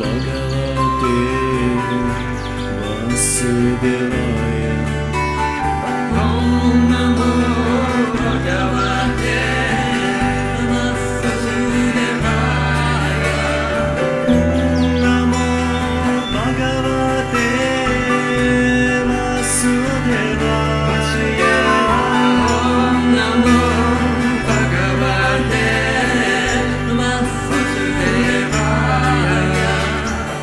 भगवते वासुदेवाय ॐ नमो भगवते वासुदेवाय नमो भगवते वासुदेवाय नमो भगवते वासुदेवाय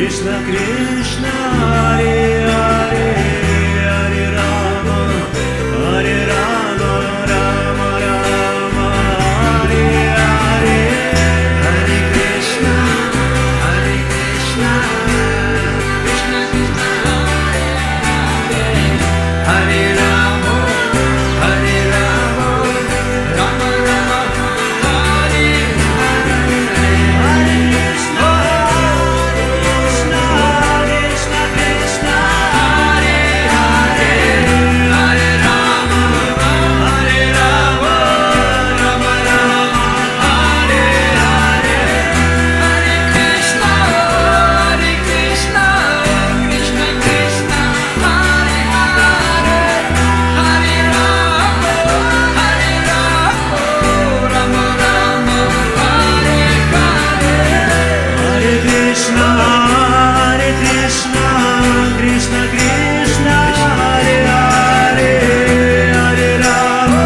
Krishna Krishna Hare Hare Hare Rama Hare Rama Rama Rama Hare Hare Hare Krishna, Hare Krishna, Krishna Krishna, Hare Rama, Hare Rama, Rama Rama, Hare Hare. Hare Krishna Krishna Krishna Hare Hare Hare Rama, Hare Rama, Rama Rama, Hare Hare. Hare Krishna, Hare Krishna, Krishna Krishna, Hare Hare. Hare Rama, Hare Rama, Rama Rama, Hare Hare. Hare Krishna Krishna Krishna Hare Hare Hare Rama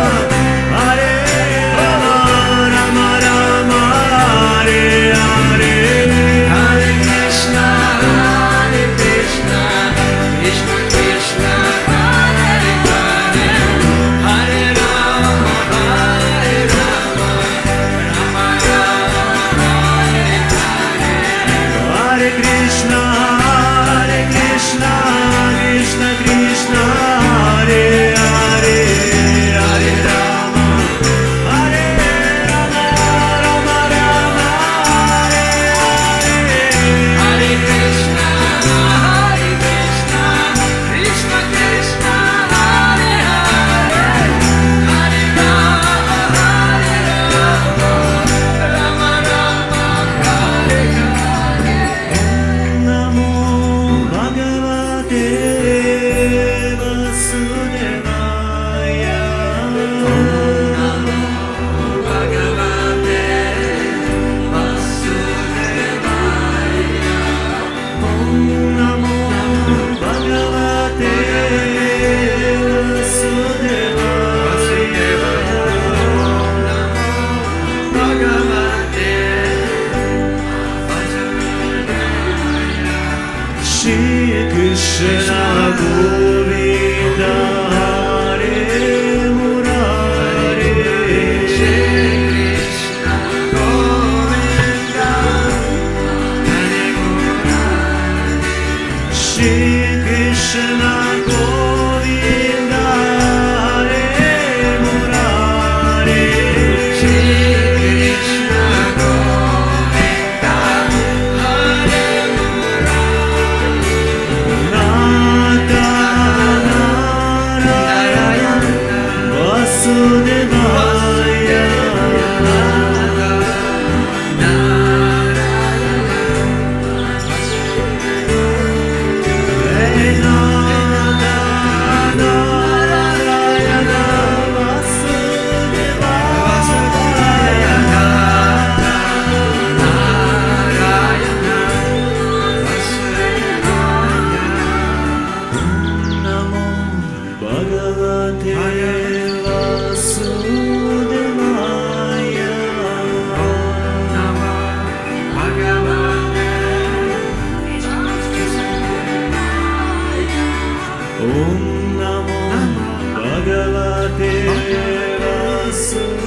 Rama Rama Hare Hare Hare Krishna, Hare Krishna, Krishna Krishna, Hare Hare. Hare Rama, Hare Rama, Rama Rama, Hare Hare. Hare Krishna Krishna Krishna Hare Hare Hare Rama Rama Rama Hare Hare Hare Krishna, Hare Krishna, Krishna Krishna, Hare Hare. Hare Rama, Hare Rama, Rama Rama, Hare Hare. Namo Bhagavate Vasudevaya Bhagavate Vasudevaya. Namo Bhagavate Vasudevaya Bhagavate Shri Krishna Govinda Hare Murari Krishna Govinda Hare Murari. Shri Krishna Govinda Hare Murari Shri Krishna Govinda Hare Murari. Nata Narayana Vasudevaya Om Namo Bhagavate Vasudevaya